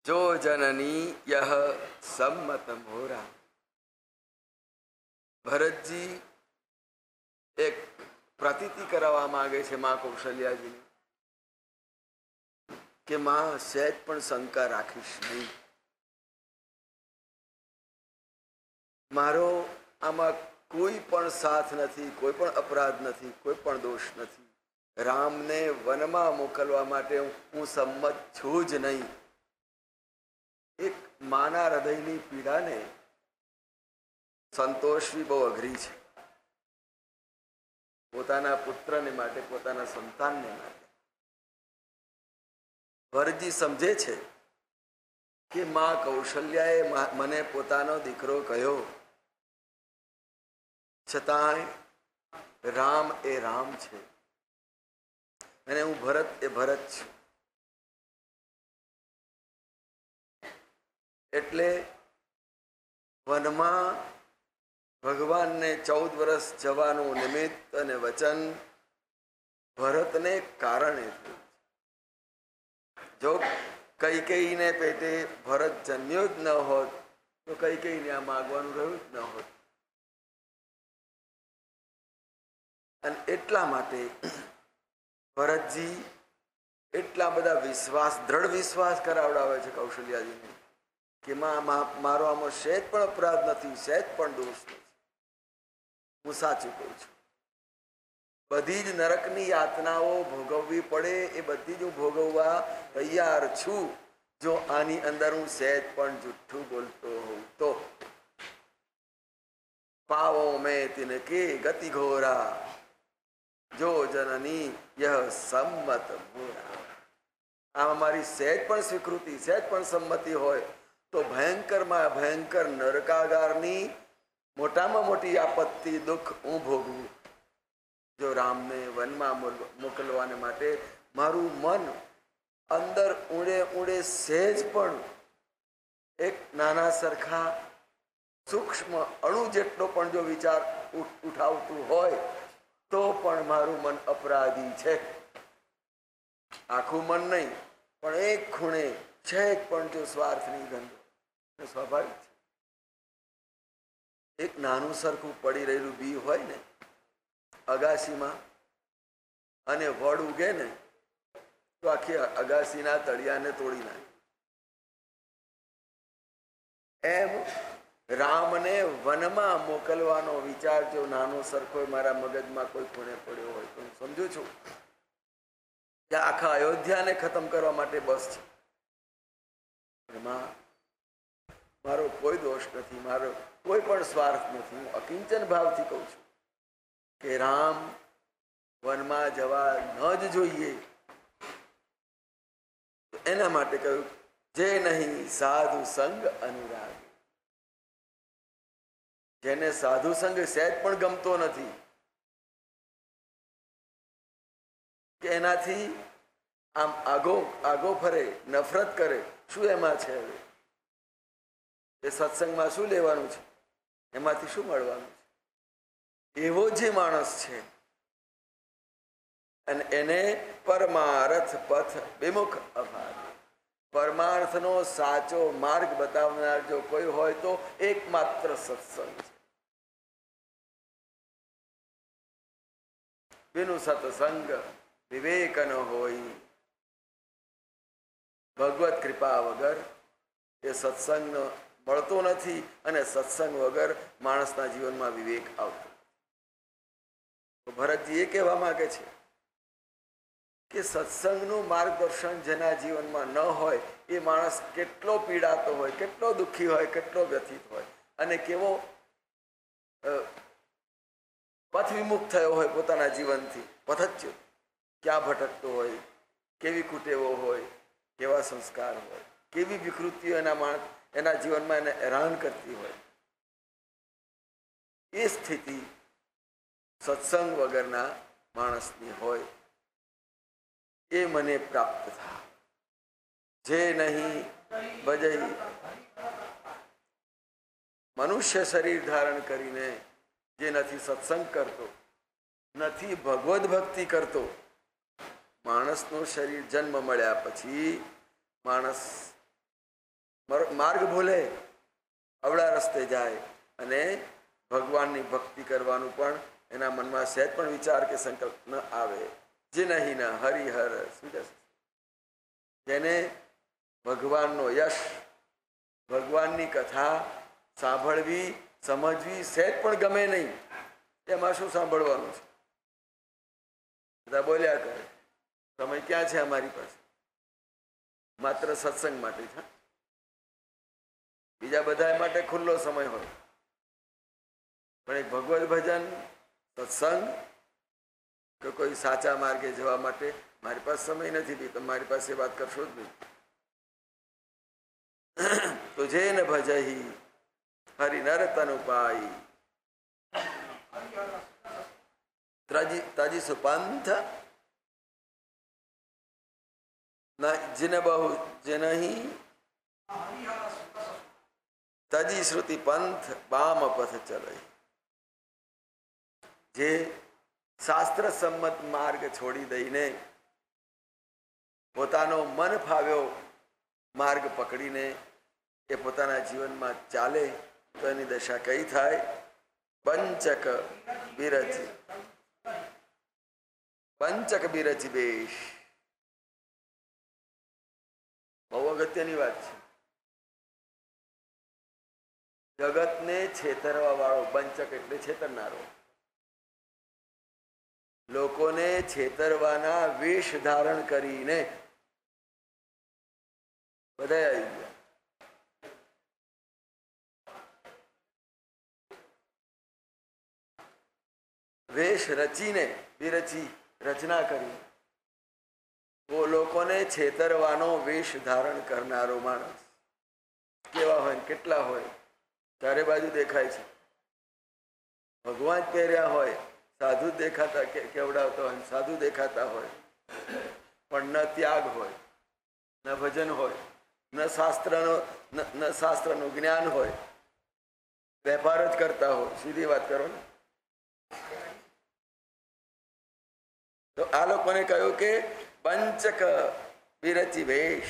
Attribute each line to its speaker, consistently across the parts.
Speaker 1: જો જનની યહ सम्मत मोरा। ભરતજી એક પ્રતીતિ કરાવવા માંગે છે માં કૌશલ્યાજીને કે માં સહેજ પણ શંકા રાખીશ નહીં, મારો આમાં કોઈ પણ સાથ નથી, કોઈ પણ અપરાધ નથી, કોઈ પણ દોષ નથી. રામને વનમાં મોકલવા માટે હું સંમત છું જ નહીં. એક માના હૃદયની પીડાને સંતોષવી બહુ અઘરી છે, પોતાના પુત્રને માટે, પોતાના સંતાનને માટે. ભરતજી સમજે છે કે માં કૌશલ્યાએ મને પોતાનો દીકરો કહ્યો, છતાંય રામ એ રામ છે અને હું ભરત એ ભરત છું. એટલે વનમાં ભગવાનને 14 વર્ષ જવાનું નિમિત્ત અને વચન ભરતને કારણે થયું. જો કૈકેયીને પેટે ભરત જન્મ્યો જ ન હોત તો કૈકેયીને આ માગવાનું રહ્યું જ ન હોત. અને એટલા માટે ભરતજી એટલા બધા વિશ્વાસ, દ્રઢ વિશ્વાસ કરાવડાવે છે કૌશલ્યાજીને કે મારો આમાં સહેજ પણ અપરાધ નથી, સહેજ પણ દોષ નથી, હું સાચું કહું છું. બધી જ નરકની યાતનાઓ ભોગવવી પડે એ બધી જ હું ભોગવવા તૈયાર છું, જો આની અંદર હું સહેજ પણ જુઠ્ઠું બોલતો હોઉં તો. પાવો મેં તિનકે ગતિ ઘોરા, જો જનની યહ सम्मत मोरा. આમાં મારી સહેજ પણ સ્વીકૃતિ, સહેજ પણ સંમતિ હોય તો ભયંકરમાં ભયંકર નરકાગારની મોટામાં મોટી આપત્તિ, દુઃખ હું ભોગવું. જો રામને વનમાં મોકલવાને માટે મારું મન અંદર ઊંડે ઊંડે સહેજ પણ એક નાના સરખા સૂક્ષ્મ અણુ જેટલો પણ જો વિચાર ઉઠાવતું હોય તો પણ મારું મન અપરાધી છે. આખું મન નહીં પણ એક ખૂણે છેક પણ જો સ્વાર્થની ગંધ, સ્વાભાવિક છે. એક નાનું સરખું પડી રહેલું બી હોય ને અગાસીમાં અને વડ ઉગે ને તો આખી અગાસીના તળિયાને તોડી નાખે. એમ રામને વનમાં મોકલવાનો વિચાર જો નાનો સરખો મારા મગજમાં કોઈ ખૂણે પડ્યો હોય તો હું સમજુ છું કે આખા અયોધ્યાને ખતમ કરવા માટે બસ છે. એમાં મારો કોઈ દોષ નથી, મારો કોઈ પણ સ્વાર્થ નથી. હું અકિંચન ભાવથી કહું છું કે રામ વનમાં જવા ન જ જોઈએ. એના માટે કહ્યું જે નહીં સાધુ સંગ અનુરાગ. જેને સાધુ સંગ સહેજ પણ ગમતો નથી કે એનાથી આમ આગો ફરે, નફરત કરે, શું એમાં છે? હવે એ સત્સંગમાં શું લેવાનું છે? એમાંથી શું મળવાનું છે? એવો જે માણસ છે અને એને પરમાર્થ પથ વિમુખ અભાવ, પરમાર્થનો સાચો માર્ગ બતાવનાર જો કોઈ હોય તો એકમાત્ર સત્સંગ છે. બિનુ સત્સંગ વિવેક ન હોય. ભગવત કૃપા વગર એ સત્સંગ મળતો નથી અને સત્સંગ વગર માણસના જીવનમાં વિવેક આવતો. તો ભરતજી એ કહેવા માંગે છે કે સત્સંગનું માર્ગદર્શન જેના જીવનમાં ન હોય એ માણસ કેટલો પીડાતો હોય, કેટલો દુઃખી હોય, કેટલો વ્યથિત હોય અને કેવો પથ વિમુખ થયો હોય પોતાના જીવનથી, પથચ્યુત, ક્યાં ભટકતો હોય, કેવી કુટેવો હોય, કેવા સંસ્કાર હોય, કેવી વિકૃતિઓ એના જીવનમાં એને હેરાન કરતી હોય. એ સ્થિતિ સત્સંગ વગરના માણસની હોય. એ મને પ્રાપ્ત થાય. જે નહીં ભજઈ, મનુષ્ય શરીર ધારણ કરીને જે નથી સત્સંગ કરતો, નથી ભગવદ ભક્તિ કરતો, માણસનું શરીર જન્મ મળ્યા પછી માણસ માર્ગ ભૂલે, અવળા રસ્તે જાય અને ભગવાનની ભક્તિ કરવાનું પણ એના મનમાં સહેજ પણ વિચાર કે સંકલ્પ ન આવે. જે નહીં ન હરિહર શું કહે, જેને ભગવાનનો યશ, ભગવાનની કથા સાંભળવી, સમજવી સહેજ પણ ગમે નહીં, એમાં શું સાંભળવાનું છે? બધા બોલ્યા કરે. સમય ક્યાં છે અમારી પાસે? માત્ર સત્સંગ માટે છે. બીજા બધા માટે ખુલ્લો સમય હોય, પણ એક ભગવદ ભજન, સત્સંગ કે કોઈ સાચા માર્ગે જવા માટે મારી પાસે સમય નથી. બી તમારી પાસે વાત કરશો જ નહીં. તો જેન ભજહી હરિ નર તનુ પાઈ તજીસુ પંથ जिन बहु जनही तजी श्रुति पंथ बाम पथ चले. જે શાસ્ત્ર સંમત માર્ગ છોડી દઈને પોતાનો મન ફાવ્યો માર્ગ પકડીને એ પોતાના જીવનમાં ચાલે તો એની દશા કઈ થાય? પંચક બિરચી, પંચક બિરચી બેશ. બહુ અગત્યની વાત છે. જગતને છેતરવા વાળો પંચક એટલે છેતરનારો, લોકોને છેતરવાના વેશ ધારણ કરીને બધા આવી ગયા. વેશ રચીને, વિરચી રચના કરી, લોકોને છેતરવાનો વેશ ધારણ કરનારો માણસ કેવા હોય, કેટલા હોય, ચારે બાજુ દેખાય છે. ભગવાન પહેર્યા હોય, સાધુ દેખાતા, કેવડાવતા હોય, સાધુ દેખાતા હોય, પણ ન ત્યાગ હોય, ન ભજન હોય, ન શાસ્ત્રનું જ્ઞાન હોય, વેપાર જ કરતા હોય. સીધી વાત કરો ને. તો આ લોકોને કહ્યું કે પંચક વિરચી વેશ,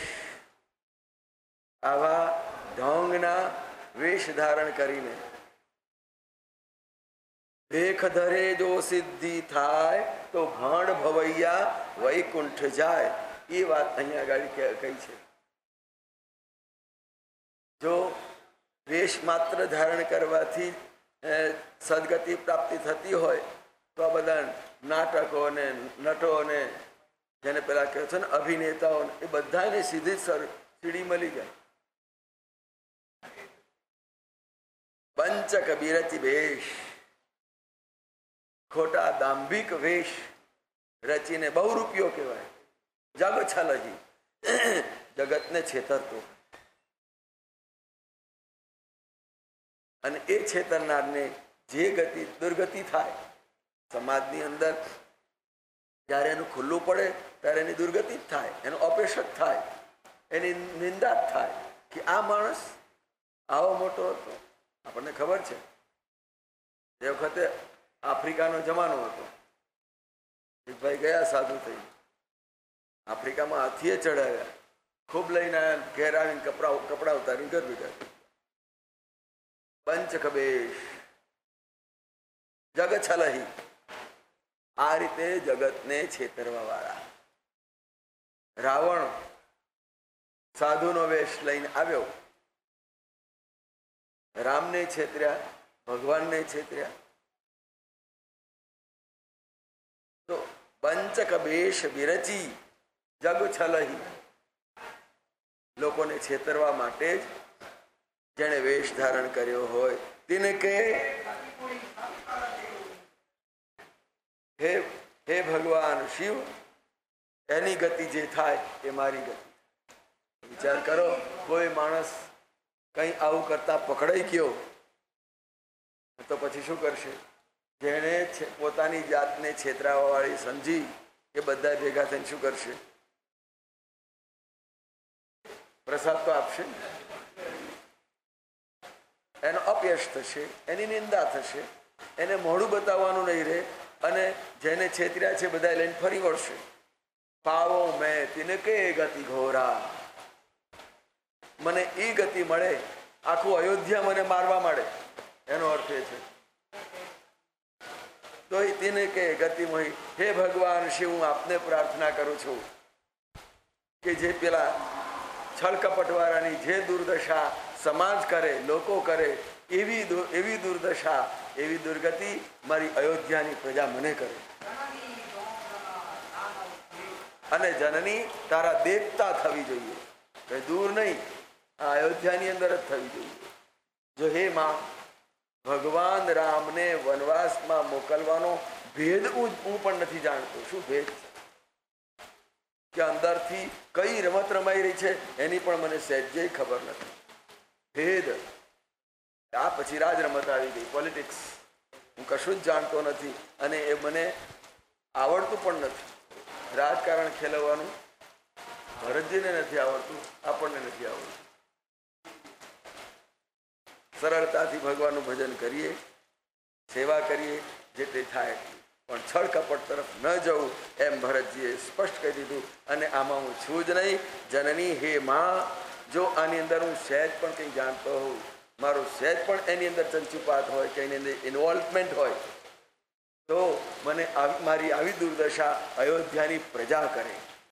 Speaker 1: આવા ઢોંગના વેશ ધારણ કરીને ભેખ ધરે જો સિદ્ધિ થાય તો ભાણ ભવૈયા વૈકુંઠ જાય. એ વાત અહીંયા આગળ કહી છે. જો વેશ માત્ર ધારણ કરવાથી સદગતિ પ્રાપ્તિ થતી હોય તો આ બધા નાટકો ને નટો ને જેને પેલા કહે છે ને અભિનેતાઓ, એ બધાને સીધી સીડી મળી જાય. પંચક બિરચી વેશ, ખોટા દાંભિક વેશ રચીને, બહુ રૂપિયો કહેવાય, જગ છલહી, જગતને છેતરતો. અને એ છેતરનારને જે ગતિ દુર્ગતિ થાય સમાજની અંદર, જ્યારે એનું ખુલ્લું પડે ત્યારે એની દુર્ગતિ જ થાય, એનું અપેક્ષક થાય, એની નિંદા થાય કે આ માણસ આવો મોટો હતો. આપણને ખબર છે એ વખતે આફ્રિકાનો જમાનો હતો. એક ભાઈ ગયા સાધુ થઈ, આફ્રિકામાં હાથીએ ચડાવ્યા, ખૂબ લઈને આવ્યા, ઘેર આવીને કપડા ઉતારીને ઘર બીજા. પંચક બેશ, જગ છલહી. આ રીતે જગતને છેતરવા વાળા રાવણ સાધુનો વેશ લઈને આવ્યો, રામને છેતર્યા, ભગવાનને છેતર્યા. તો પંચક બેશ બિરચી જગ છલહી, લોકોને છેતરવા માટે જ જેણે વેશ ધારણ કર્યો હોય તેને કે હે ભગવાન શિવ, એની ગતિ જે થાય એ મારી ગતિ. વિચાર કરો, કોઈ માણસ કઈ આવું કરતા પકડાઈ ગયો તો પછી શું કરશે? જેણે પોતાની જાતને છેતરાવા વાળી સમજી એ બધા ભેગા થઈને શું કરશે? પ્રસાદ તો આપશે, એનો અપયશ થશે, એની નિંદા થશે, એને મોઢું બતાવવાનું નહીં રહે, અને જેને છેતર્યા છે બધા લઈને ફરી વળશે. પાવો મેં તિનકે ગતિ ઘોરા, મને એ ગતિ મળે, આખું અયોધ્યા મને મારવા માંડે, એનો અર્થ એ છે. તો તેને કે ગતિ મોહી, હે ભગવાન શિવ, હું આપને પ્રાર્થના કરું છું કે જે પેલા છળ કપટવાળાની જે દુર્દશા સમાજ કરે, લોકો કરે, એવી દુર્દશા, એવી દુર્ગતિ મારી અયોધ્યાની પ્રજા મને કરે. અને જનની તારા દેવતા થવી જોઈએ, કઈ દૂર નહીં, આ અયોધ્યાની અંદર જ થવી જોઈએ. જો હે માં, ભગવાન રામને વનવાસમાં મોકલવાનો ભેદ હું પણ નથી જાણતો. શું ભેદ છે કે અંદરથી કઈ રમત રમાઈ રહી છે એની પણ મને સહેજે ખબર નથી. ભેદ આ પછી રાજ રમત આવી ગઈ, પોલિટિક્સ. હું કશું જ જાણતો નથી અને એ મને આવડતું પણ નથી. રાજકારણ ખેલવવાનું ભરતજીને નથી આવડતું, આપણને નથી આવડતું. સરળતાથી ભગવાનનું ભજન કરીએ, સેવા કરીએ, જેટલી થાય એટલી, પણ છળ કપટ તરફ ન જવું એમ ભરતજીએ સ્પષ્ટ કહી દીધું. અને આમાં હું છું જ નહીં. જનની હે માં, જો આની અંદર હું સહેજ પણ કંઈ જાણતો હોઉં, મારું સહેજ પણ એની અંદર ચંચુપાત હોય કે એની અંદર ઇન્વોલ્વમેન્ટ હોય, તો મને મારી આવી દુર્દશા અયોધ્યાની પ્રજા કરે.